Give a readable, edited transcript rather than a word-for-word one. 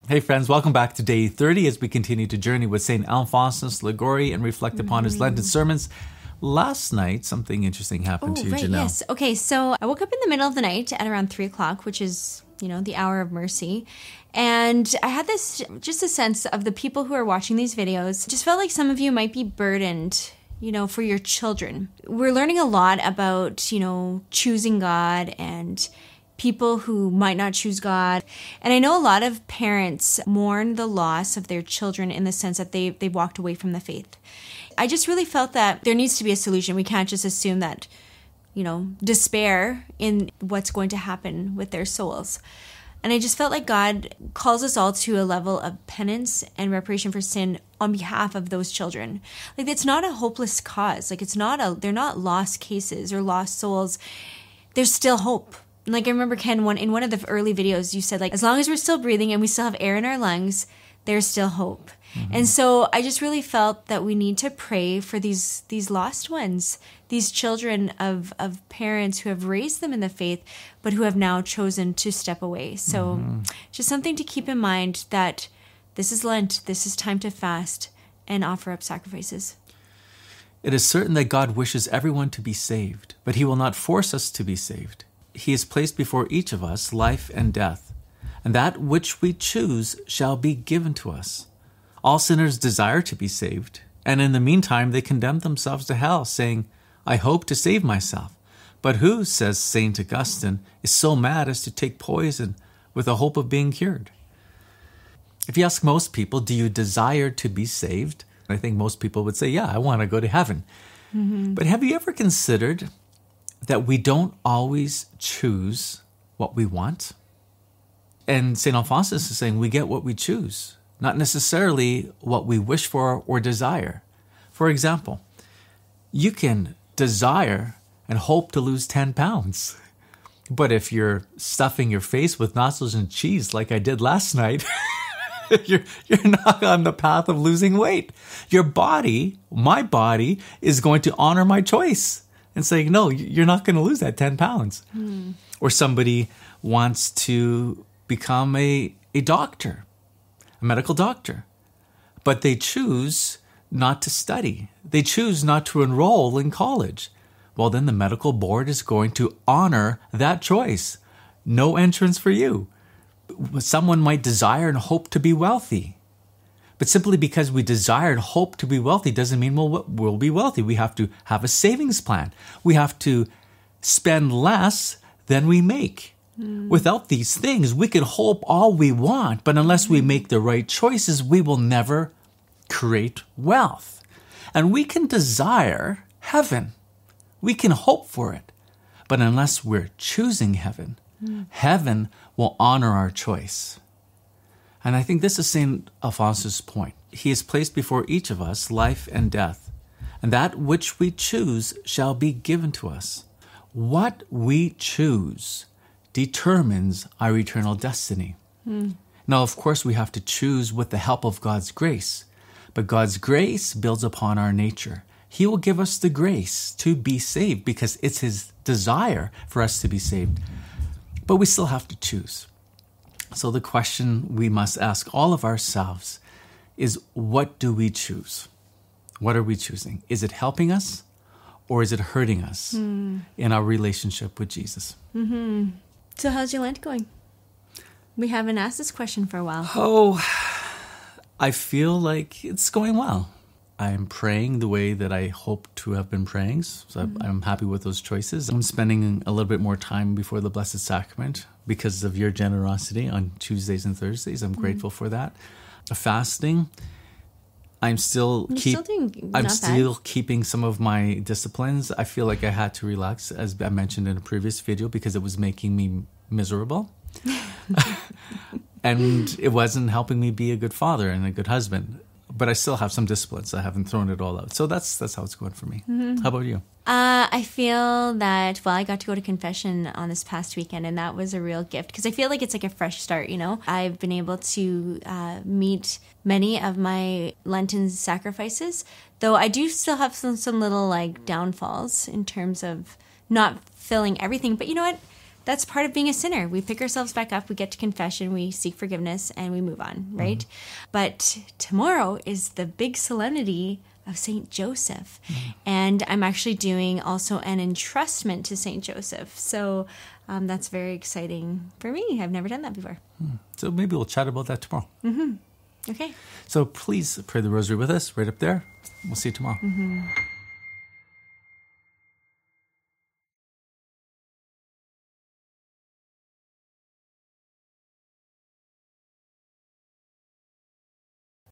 Hey friends, welcome back to day 30 as we continue to journey with St. Alphonsus Liguori and reflect upon his Lenten sermons. Last night, something interesting happened to you, Janelle. Yes. Okay, so I woke up in the middle of the night at around 3 o'clock, which is, the hour of mercy. And I had just a sense of the people who are watching these videos. Just felt like some of you might be burdened, for your children. We're learning a lot about, choosing God and people who might not choose God. And I know a lot of parents mourn the loss of their children in the sense that they walked away from the faith. I just really felt that there needs to be a solution. We can't just assume that, despair in what's going to happen with their souls. And I just felt like God calls us all to a level of penance and reparation for sin on behalf of those children. Like, it's not a hopeless cause. Like, they're not lost cases or lost souls. There's still hope. Like, I remember, Ken, in one of the early videos, you said, as long as we're still breathing and we still have air in our lungs, there's still hope. Mm-hmm. And so I just really felt that we need to pray for these lost ones, these children of parents who have raised them in the faith, but who have now chosen to step away. So just something to keep in mind, that this is Lent, this is time to fast and offer up sacrifices. It is certain that God wishes everyone to be saved, but he will not force us to be saved. He has placed before each of us life and death, and that which we choose shall be given to us. All sinners desire to be saved, and in the meantime they condemn themselves to hell, saying, I hope to save myself. But who, says St. Augustine, is so mad as to take poison with the hope of being cured? If you ask most people, do you desire to be saved? I think most people would say, yeah, I want to go to heaven. Mm-hmm. But have you ever considered that we don't always choose what we want? And St. Alphonsus is saying we get what we choose, not necessarily what we wish for or desire. For example, you can desire and hope to lose 10 pounds. But if you're stuffing your face with nachos and cheese like I did last night, you're not on the path of losing weight. Your body, my body, is going to honor my choice and saying, no, you're not going to lose that 10 pounds. Or somebody wants to become a doctor, a medical doctor, but they choose not to study. They choose not to enroll in college. Well, then the medical board is going to honor that choice. No entrance for you. Someone might desire and hope to be wealthy. But simply because we desire and hope to be wealthy doesn't mean we'll be wealthy. We have to have a savings plan. We have to spend less than we make. Without these things, we can hope all we want, but unless we make the right choices, we will never create wealth. And we can desire heaven. We can hope for it. But unless we're choosing heaven, heaven will honor our choice. And I think this is St. Alphonsus' point. He has placed before each of us life and death, and that which we choose shall be given to us. What we choose determines our eternal destiny. Now, of course, we have to choose with the help of God's grace, but God's grace builds upon our nature. He will give us the grace to be saved because it's his desire for us to be saved. But we still have to choose. So the question we must ask all of ourselves is, what do we choose? What are we choosing? Is it helping us or is it hurting us in our relationship with Jesus? Mm-hmm. So how's your Lent going? We haven't asked this question for a while. Oh, I feel like it's going well. I'm praying the way that I hope to have been praying, so I'm happy with those choices. I'm spending a little bit more time before the Blessed Sacrament because of your generosity on Tuesdays and Thursdays. I'm grateful for that. Fasting, I'm still keeping some of my disciplines. I feel like I had to relax, as I mentioned in a previous video, because it was making me miserable. And it wasn't helping me be a good father and a good husband. But I still have some disciplines. I haven't thrown it all out. So that's how it's going for me. How about you? I feel that, I got to go to confession on this past weekend, and that was a real gift because I feel like it's like a fresh start, I've been able to meet many of my Lenten sacrifices, though I do still have some little downfalls in terms of not filling everything. But you know what? that's part of being a sinner. We pick ourselves back up, we get to confession, we seek forgiveness, and we move on, right? But tomorrow is the big solemnity of Saint Joseph. And I'm actually doing also an entrustment to Saint Joseph. So that's very exciting for me. I've never done that before. So maybe we'll chat about that tomorrow. Okay. So please pray the rosary with us right up there. We'll see you tomorrow.